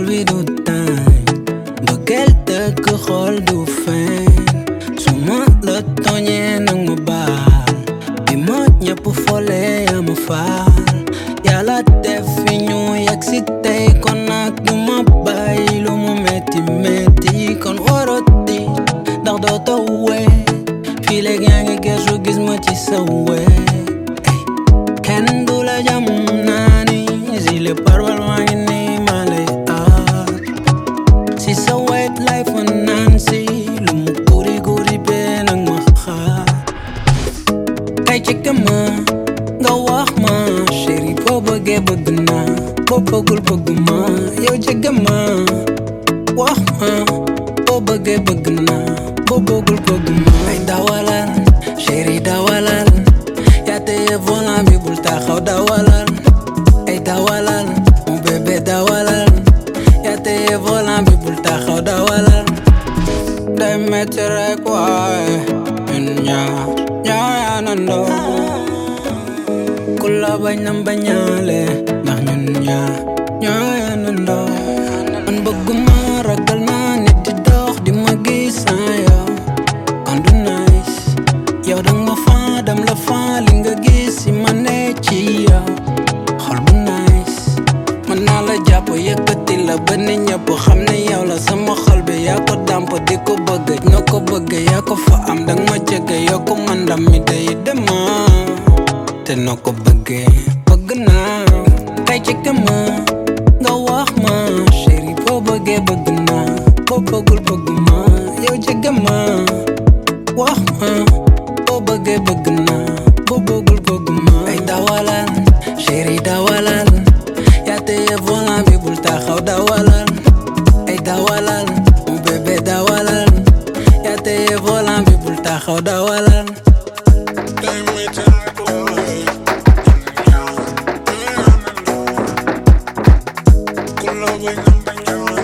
bi du tànn bëggeel dëgg xol du fen su ma la tooñee nag ma baal bi ma ñëpp fole yaa ma faal yàlla def fi ñu yegg si tey kon nag du ma bàyyi lu mu metti metti kon waroti ndax doo tawee fii léegi yaa ngi gëstu gis ma ci sa wee kenn du la jam naa ni si le parwal maa ngi nii maa lay aar si sa wet lay fa naan si lu mu guri guri bee nag ma xaar kay ci ma nga wax ma chéri boo bëggee bëgg naa boo bëggul bëgg ma yow jege ma wax ma boo bëggee bëgg naa boo bëggul bëgg ma ay dawalal chéri dawalal yaa téye volant bi bul taxaw dawalal ay dawalal mon bébé dawalal yaa téye volant bi bul taxaw dawalal day metti rek waaye ñun ñaa yaa nandoo ku la bañ na bañaale ndax ñun ñaa yaa nandoo man bëgguma ragal naa nit di dox di ma gis yow kon du nice yow dang ma faa dam la faa li nga gis si ma ne ci yow xol bu nice man naa la jàpp yëkkati la ba ni ñëpp xam ne yow la sama xol bi yaa ko dàmp di ko bëgg noo ko bëgg yaa ko fa am dang ma jege yoo ko man ndam mi day dema te noo ko bëggee bëgg naa kay jege ma nga wax ma chéri boo bëggee bëgg naa boo bëggul bëgg ma yow jege ma wax ma boo bëggee bëgg naa boo bëggul bëgg ma ay dawalal chéri dawalal yaa téye volant bi bul taxaw dawalal ay dawalal mon bébé dawalal yaa téye volant bi bul taxaw dawalal Love